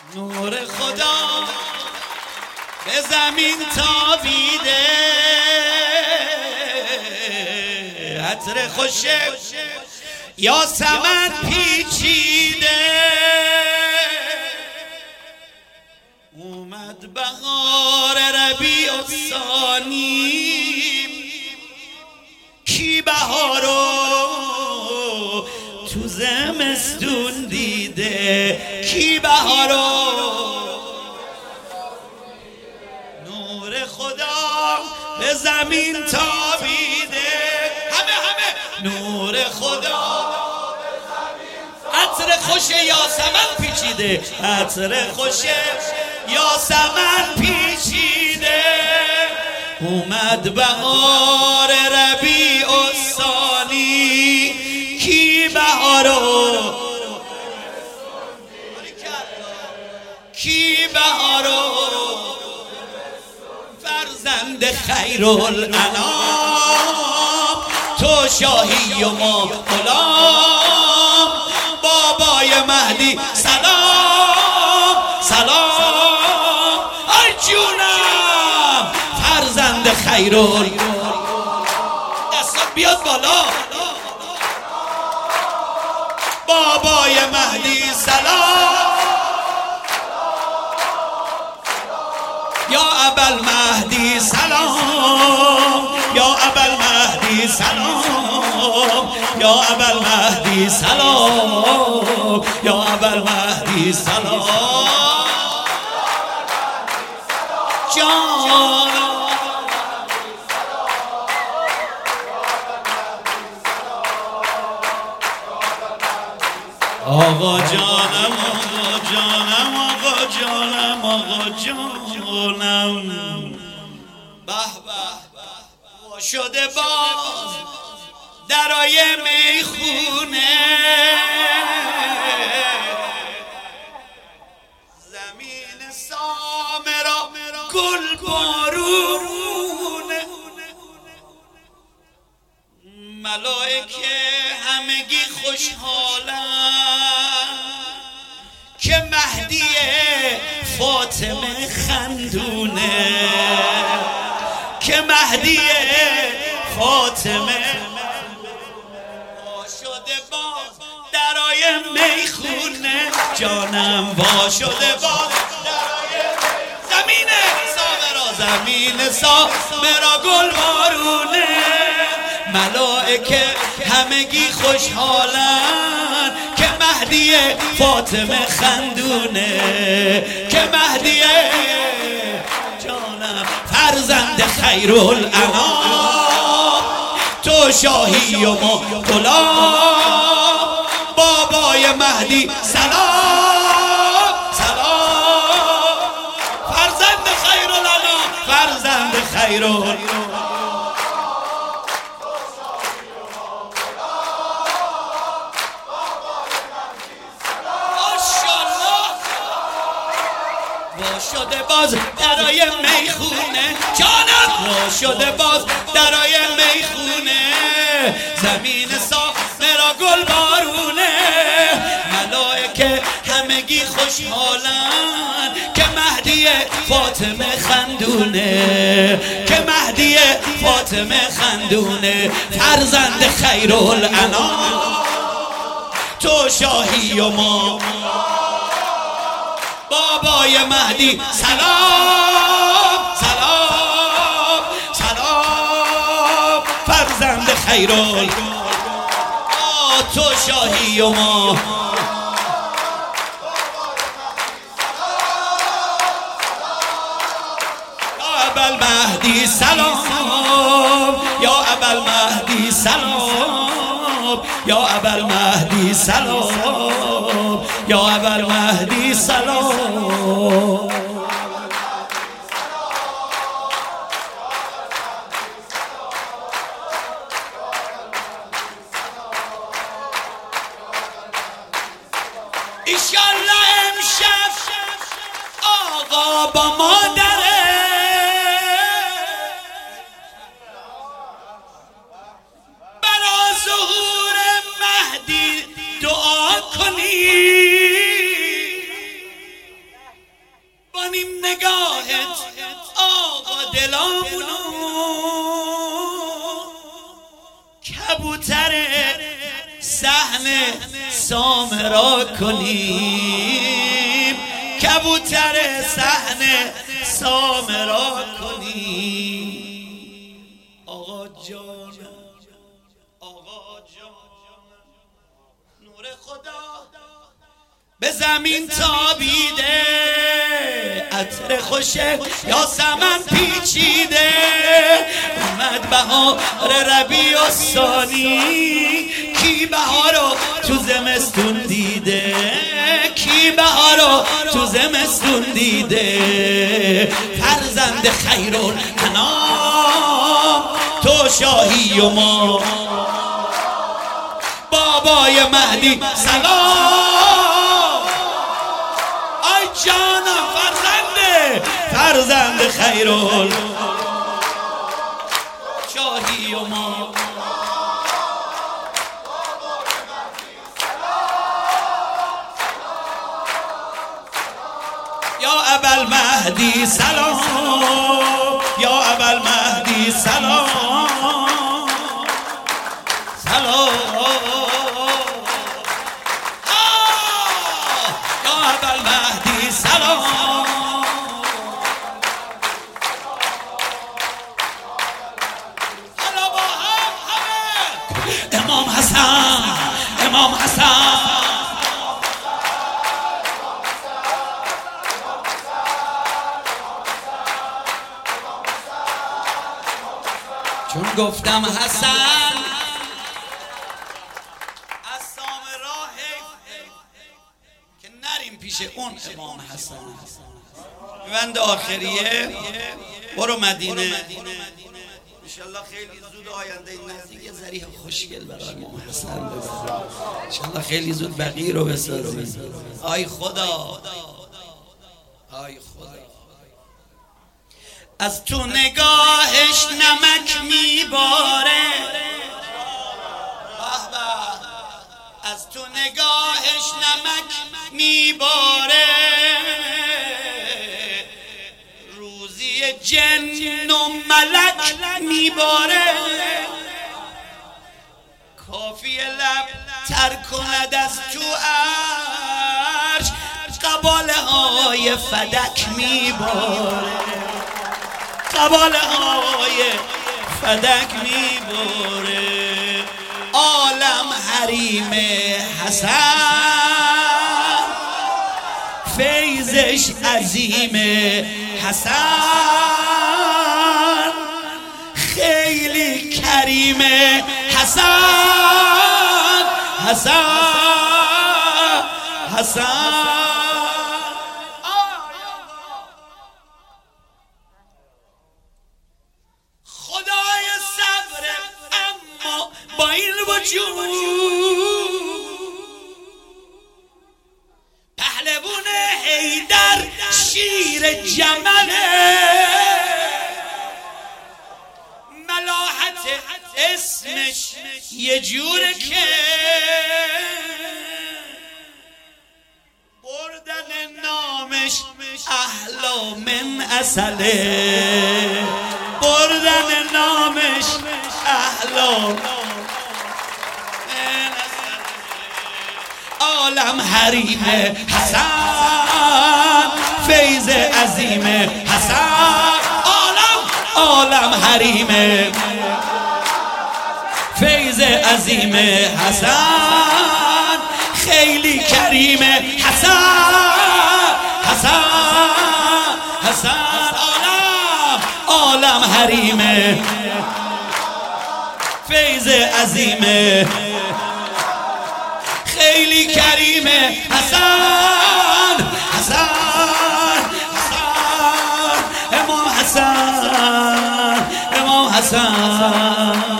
نور خدا به زمین تابیده، عطر خوش یاسمن پیچیده، اومد بهار ربیع الثانی. کی بهارو تو زمستون دیده؟ کی بهارو؟ نور خدا به زمین تابیده، همه نور خدا، عطر خوش یاسمن پیچیده، عطر خوش یاسمن پیچیده، اومد بهار ربیع الثانی. کی بهارو؟ کی بهارو؟ فرزند خیرالانام، تو شاهی و ما غلام. بابای مهدی سلام سلام، ای جونم فرزند خیرال. دستات بیاد بالا. بابای مهدی سلام، یا ابوالمهدی سلام، یا ابوالمهدی سلام، یا ابوالمهدی سلام، یا ابوالمهدی سلام. جان آقا جانم، آقا جانم، آقا جانم، آقا جانم. به به شده باز درای میخونه، زمین سامرا گل بارونه، ملائکه همگی خوشحالن که مهدی فاطمه خندونه، که مهدی فاطمه وا شده باز درای میخونه. جانم وا شده باز درای زمین سامرا، زمین سامرا گل بارونه، ملائکه همگی خوشحالن که مهدی فاطمه خندونه، که مهدی جانم فرزند خیرالانام، تو شاهی و ما غلام. بابای مهدی سلام سلام، فرزند خیرالانام، فرزند خیرالانام. وا شده باز درای میخونه، جانم وا شده باز درای میخونه، زمین سامرا گل بارونه، ملائکه همگی خوشحالن که مهدی فاطمه خندونه، که مهدی فاطمه خندونه، فرزند خیرالانام، تو شاهی و ما. بابای مهدی سلام سلام سلام، فرزند خیرال، تو شاهی و ما. یا ابوالمهدی سلام، یا ابوالمهدی سلام، یا ابوالمهدی سلام، یا ابوالمهدی سلام. ایشالله امشب آقا با مادره برا ظهور مهدی دعا کنی. کنیم نگاهت آقا دلامونو، کبوتر صحن سامرا کنیم، کبوتر صحن سامرا کنیم. آقا جان، آقا جان، نور خدا به زمین تابیده، عطر خوشه یاسمن پیچیده، اومد بهار ربیع الثانی، کی بهارو تو زمستون دیده، کی بهارو تو زمستون دیده. فرزند خیرالانام تو شاهی و ما، بابای مهدی سلام. آی جانم فرزند خیرال شاهی و ما، یا ابوالمهدی سلام، یا ابوالمهدی سلام سلام، یا ابوالمهدی سلام. امام حسن، امام حسن، چون گفتم حسن از سامرا که نریم پیش اون امام حسن. بند آخریه برو مدینه انشالله خیلی زود آینده نزدیک یه ذریح خوشگل برای امام حسن بزن، انشالله خیلی زود بقیه رو بسازیم. آی خدا، آی خدا، از تو نگاهش نمک میباره، از تو نگاهش نمک میباره، روزی جن و ملک میباره، کافی لب تر کند از تو عرش، قباله های فدک میباره، قباله های فدک میباره. عالم حریم حسن، فیضش عظیم حسن، خیلی کریم حسن، حسن، حسن. خدای صبر اما با این وجود، پهلوون حیدر شیر جمله، ملاحت اسمش یه جوره که بردن نامش احلا من عسله، بردن نامش احلا من عسله. عالم حریم حسن، فیض عظیم حسن، عالم حریم فیض عظیم حسن، خیلی کریم حسن، حسن، حسن. عالم حریم فیض عظیم خیلی کریم حسن، حسن، حسن، امام حسن، امام حسن.